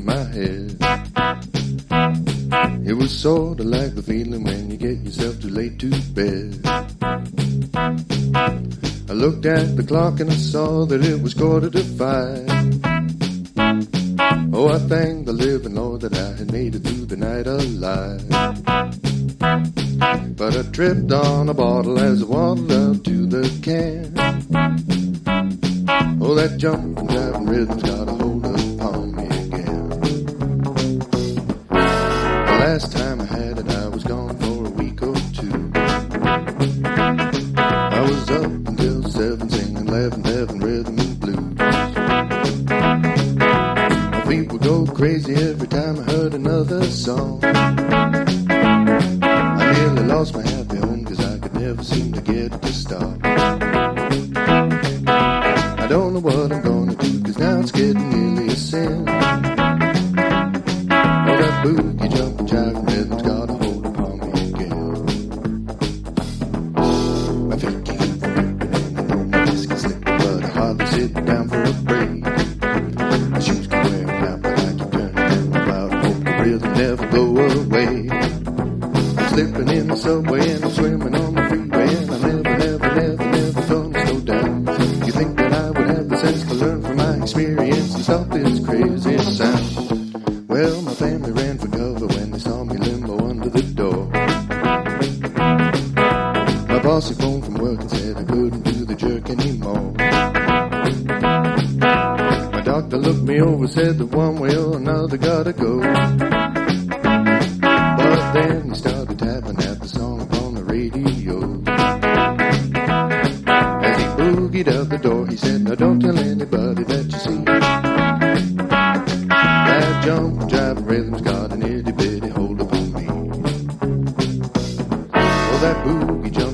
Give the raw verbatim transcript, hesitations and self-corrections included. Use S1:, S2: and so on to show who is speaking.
S1: in my head. It was sorta like the feeling when you get yourself too late to bed. I looked at the clock and I saw that it was quarter to five. Oh, I thank the living Lord that I had made it through the night alive. But I tripped on a bottle as I waddled up to the can. Oh, that jumping, driving rhythm's got a hold upon me again. The last time I had it, I was gone for a week or two. I was up until seven, singing, laughing, having rhythm and blues. My feet would go crazy every time I heard another song. I nearly lost my happy home, cause I could never seem to get it to stop. I don't know what I'm gonna do, cause now it's getting nearly a sin. Oh, that boogie jumping jiving rhythm's got a hold upon me again. My feet keep ripping and I know my disc is slipping, but I hardly sit down for a break. My shoes can wear me out, but I keep turning them about. I hope the rhythm never go away. I'm slipping in the subway and I'm swimming on the freeway, and I never, never, never, never gonna slow down. You think that I would have the sense to learn from my experience and stop this crazy sound? Well, my family ran for cover when they saw me limbo under the door. My boss had phoned from work and said I couldn't do the jerk anymore. My doctor looked me over, said that one way or another gotta go. But then he started tapping at the song upon the radio. As he boogied out the door, he said, now don't tell anybody that you see. That jump, jive rhythm's got an itty bitty hold upon me. Oh, that boogie jump